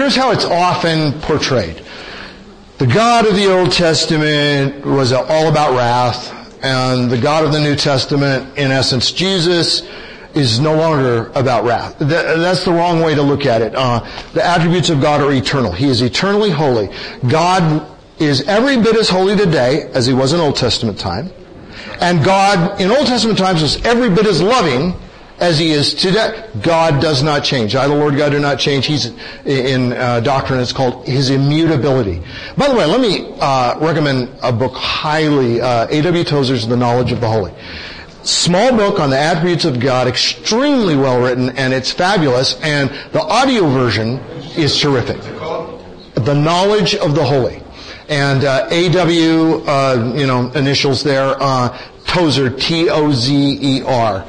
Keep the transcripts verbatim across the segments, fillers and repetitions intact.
here's how it's often portrayed. The God of the Old Testament was all about wrath, and the God of the New Testament, in essence, Jesus, is no longer about wrath. That's the wrong way to look at it. Uh, the attributes of God are eternal. He is eternally holy. God is every bit as holy today as He was in Old Testament time. And God, in Old Testament times, was every bit as loving as He is today. God does not change. I, the Lord God, do not change. He's, in uh, doctrine, it's called His immutability. By the way, let me uh, recommend a book highly, uh, A W Tozer's The Knowledge of the Holy. Small book on the attributes of God, extremely well written, and it's fabulous, and the audio version is terrific. The Knowledge of the Holy. And uh, A W, uh, you know, initials there, uh, Tozer, T O Z E R.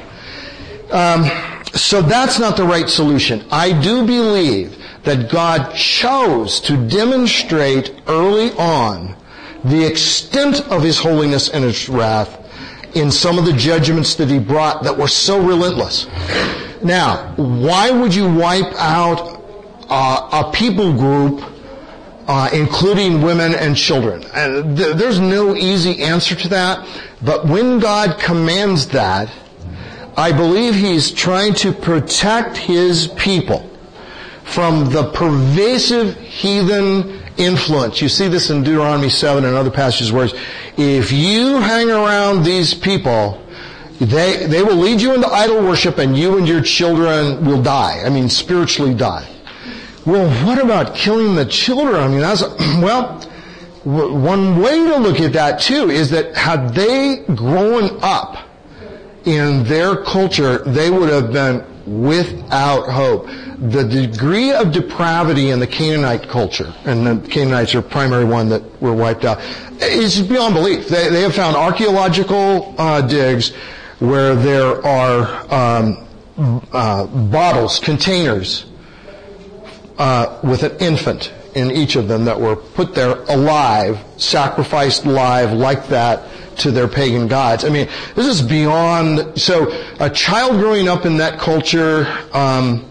Um, so that's not the right solution. I do believe that God chose to demonstrate early on the extent of His holiness and His wrath in some of the judgments that He brought that were so relentless. Now, why would you wipe out uh, a people group, uh, including women and children? And th- there's no easy answer to that, but when God commands that, I believe He's trying to protect His people from the pervasive heathen influence. You see this in Deuteronomy seven and other passages where if you hang around these people, they they will lead you into idol worship and you and your children will die. I mean, spiritually die. Well, what about killing the children? I mean, that's, well, one way to look at that too is that had they grown up in their culture, they would have been without hope. The degree of depravity in the Canaanite culture, and the Canaanites are the primary one that were wiped out, is beyond belief. They, they have found archaeological uh, digs where there are um, uh, bottles, containers, uh, with an infant in each of them that were put there alive, sacrificed live like that to their pagan gods. I mean, this is beyond. So a child growing up in that culture, um,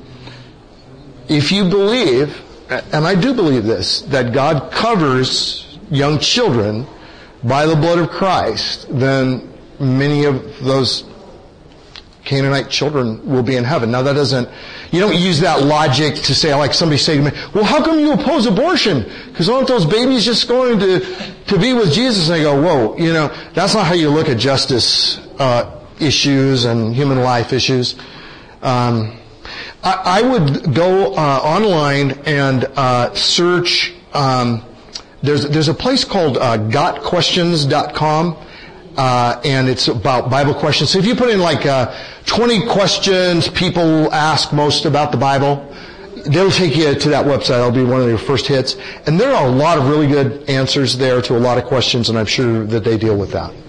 if you believe, and I do believe this, that God covers young children by the blood of Christ, then many of those Canaanite children will be in heaven. Now that doesn't, you don't use that logic to say, like somebody say to me, well, how come you oppose abortion? Because aren't those babies just going to, to be with Jesus? And I go, whoa, you know, that's not how you look at justice, uh, issues and human life issues. Um, I, I would go, uh, online and, uh, search, um, there's, there's a place called, uh, got questions dot com. Uh, and it's about Bible questions. So if you put in like, uh, twenty questions people ask most about the Bible, they'll take you to that website. It'll be one of your first hits. And there are a lot of really good answers there to a lot of questions, and I'm sure that they deal with that.